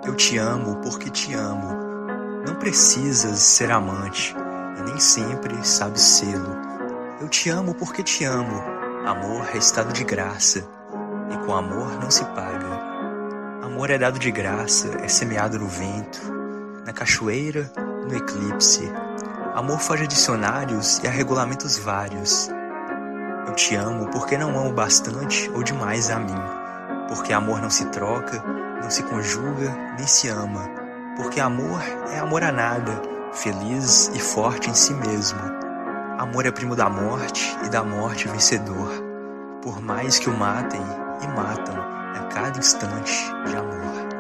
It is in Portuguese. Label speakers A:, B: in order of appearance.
A: Eu te amo porque te amo. Não precisas ser amante e nem sempre sabes sê-lo. Eu te amo porque te amo. Amor é estado de graça e com amor não se paga. Amor é dado de graça, é semeado no vento, na cachoeira, no eclipse. Amor foge a dicionários e a regulamentos vários. Eu te amo porque não amo bastante ou demais a mim. Porque amor não se troca, não se conjuga, nem se ama. Porque amor é amor a nada, feliz e forte em si mesmo. Amor é primo da morte e da morte vencedor. Por mais que o matem e matam a cada instante de amor.